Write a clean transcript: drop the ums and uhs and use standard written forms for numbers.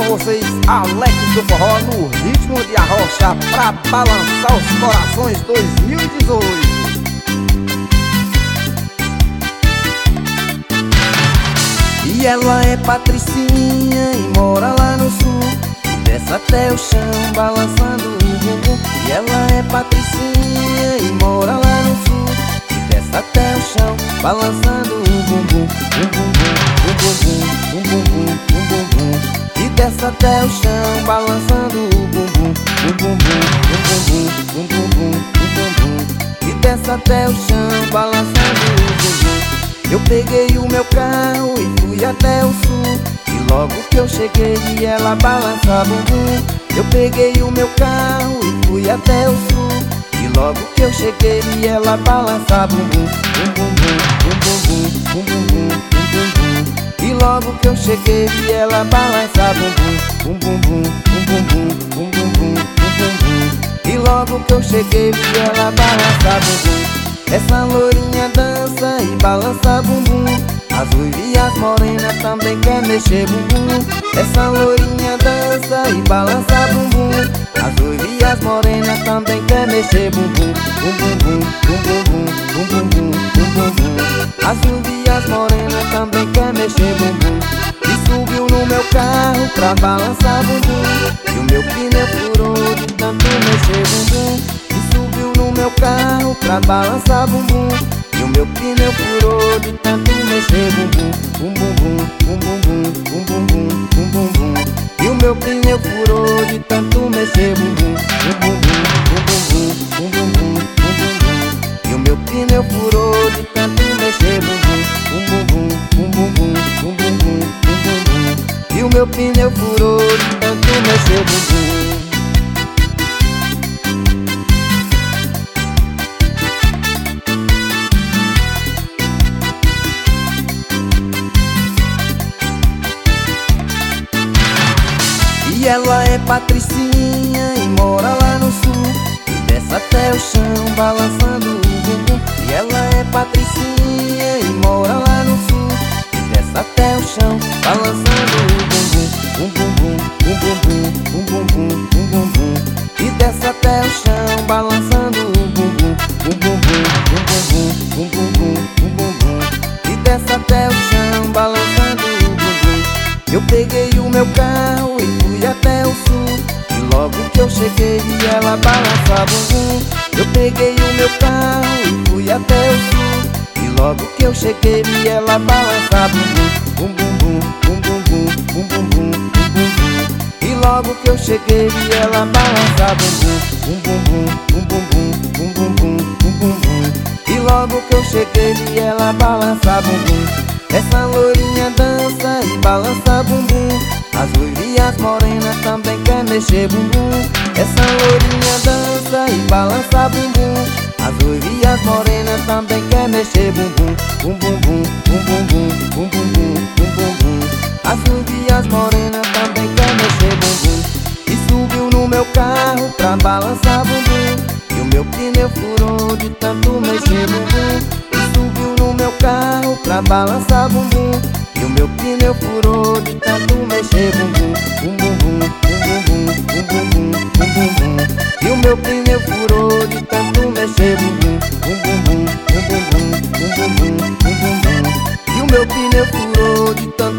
vocês Alex do Forró no ritmo de arrocha pra balançar os corações 2018. E ela é patricinha e mora lá no sul, e desce até o chão balançando o bumbum. E ela é patricinha e mora lá no sul, e desce até o chão balançando o bumbum. Bum bum bum, bum bum bum, bum bum bum. E desce até o chão balançando o bumbum. Bum bum bum, bum bum bum, bum bum bum, bum bum. E desce até o chão balançando o bumbum. Eu peguei o meu carro e fui até o sul, e logo que eu cheguei vi ela balançar bumbum. Eu peguei o meu carro e fui até o sul, e logo que eu cheguei vi ela balançar bumbum. Bum bum bum, bum bum bum, bum bum bum. E logo que eu cheguei vi ela balançar bumbum. Bum bum bum, bum bum bum, bum bum bum. E logo que eu cheguei vi ela balançar bumbum. Essa lourinha dança e balança bumbum, as ruivas e as morenas também quer mexer bumbum. Essa lourinha dança e balança bumbum, as ruivas e as morenas também quer mexer bumbum. Bum bum bum, bum bum bum, bum bum bum, bum bum. As ruivas e as morenas também quer mexer bumbum. E subiu no meu carro pra balançar bumbum, e o meu pneu furou de tanto mexer bumbum. E subiu no meu carro pra balançar bumbum, e o meu pneu furou de tanto mexer bumbum. Bum bum bum, bum bum bum, bum bum bum, bum bum. E o meu pneu furou de tanto mexer bumbum. Bum bum bum, bum bum bum, bum bum bum. E o meu pneu furou de tanto mexer bumbum. Bum bum bum, bum bum bum, bum bum bum, bum bum bum. E o meu pneu furou de tanto mexer bumbum. E ela é patricinha e mora lá no sul, e desce até o chão balançando o bumbum. E ela é patricinha e mora lá no sul, e desce até o chão balançando o bumbum. Bum bum bum, bum bum bum, bum bum bum, bum bum. E desce até o chão balançando o bumbum. Bum bum bum, bum bum bum, bum bum bum, bum. E desce até o chão balançando o bumbum. Eu peguei o meu carro e fui até o sul, e logo que eu cheguei vi ela balançar bumbum. Eu peguei o meu carro e fui até o sul, e logo que eu cheguei vi ela balançar bumbum. Bum bum bum, bum bum bum, bum bum bum, bum bum bum. E logo que eu cheguei vi ela balançar bumbum. Bum bum bum, bum bum bum, bum bum bum, bum bum bum. E logo que eu cheguei vi ela balançar bumbum. Essa lourinha dança e balança bumbum, as ruivas e as morenas também quer mexer bumbum. Essa lourinha dança e balança bumbum, as ruivas e as morenas também quer mexer bumbum. Bum bum bum, bum bum bum, bum bum bum, bum bum bum. As ruivas e as morenas também quer mexer bumbum. E subiu no meu carro pra balançar bumbum, e o meu pneu furou de tanto mexer bumbum. Subiu no meu carro pra balançar bumbum, e o meu pneu furou de tanto mexer bumbum. Bum bum bum, bum bum bum, bum bum bum, bum bum. E o meu pneu furou de tanto mexer bumbum. Bum bum bum, bum bum bum, bum bum bum, bum bum. E o meu pneu furou de tanto